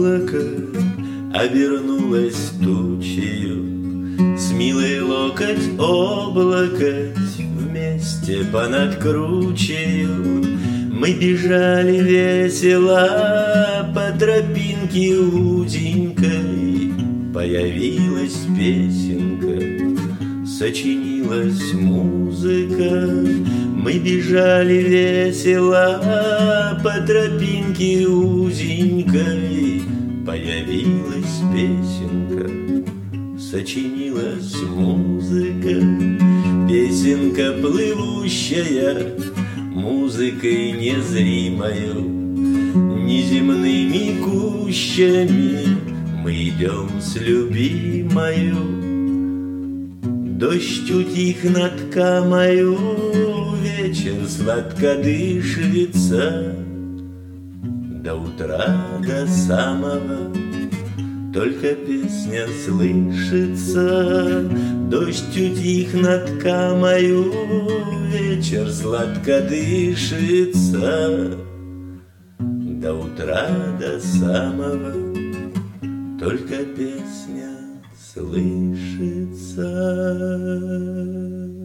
облако обернулось тучею, с милой локоть об локоть вместе понад кручею. Мы бежали весело по тропинке узенькой, появилась песенка, сочинилась музыка. Мы бежали весело по тропинке узенькой, появилась песенка, сочинилась музыка. Песенка плывущая, музыкой незримою, неземными кущами мы идем с любимою. Дождь утих над Камою, вечер сладко дышится, до утра, до самого только песня слышится. Дождь утих над Камою, вечер сладко дышится, до утра, до самого только песня слышится.